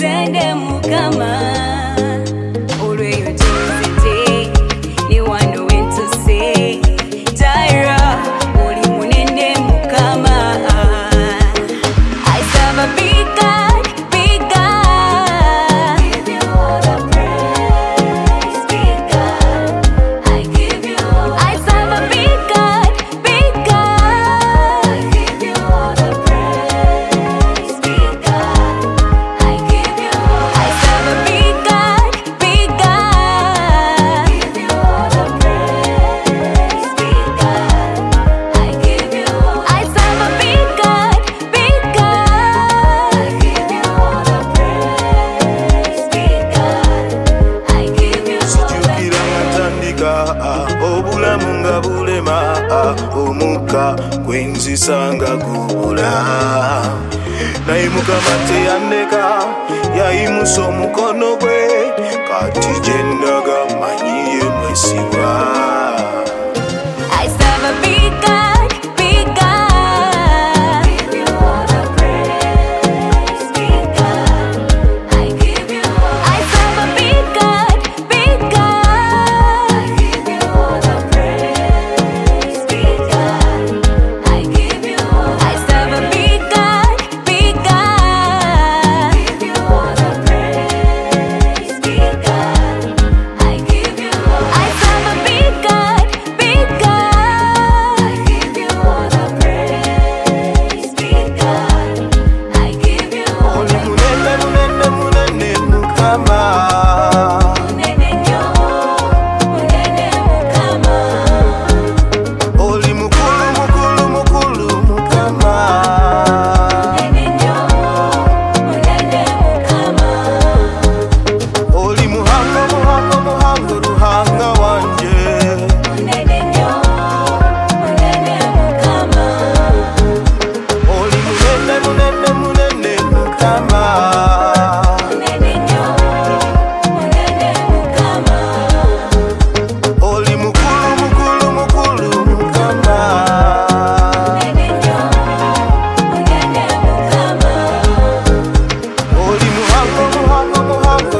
munene mukama olweyo tuzite ni wano wentuse Tyra oli munene mukama. I serve a big God, big God. I give you all the praise, big God. I give you all. I serve a big God, big God. I give you all the praise, big God. I give you all. I serve a big God, big God. I give you all the praise, big God. I give you all. I serve a big God, big God. I give you all the praise, big God. I give you all. Sijukira matandika obulamu nga bulema omuka gwenzisanga gubula naye mukama teyandeka yayimusa omukono gwe kati gyendaga manyiye mwesiba. I serve a big God, big God. I give you all the praise, big God. I give you all. I serve a big God, big God. I give you all the praise, big God. I give you all. I serve a big God, big God. I give you all the praise, big God. I give you all. I serve a big God, big God. I give you all the praise, big God. I give you all. Oli munene munene munene mukama. Munene nnyo, munene mukama. Oli mukulu mukulu mukulu mukama. Munene nnyo, munene mukama. Oli muhango muhango muhango ruhanga wanje. Munene nnyo, munene mukama. Oli munene munene munene mukama. Munene nnyo, munene mukama. Oli mukulu mukulu mukulu mukama. Munene nnyo, munene mukama. Oli muhango muhango muhango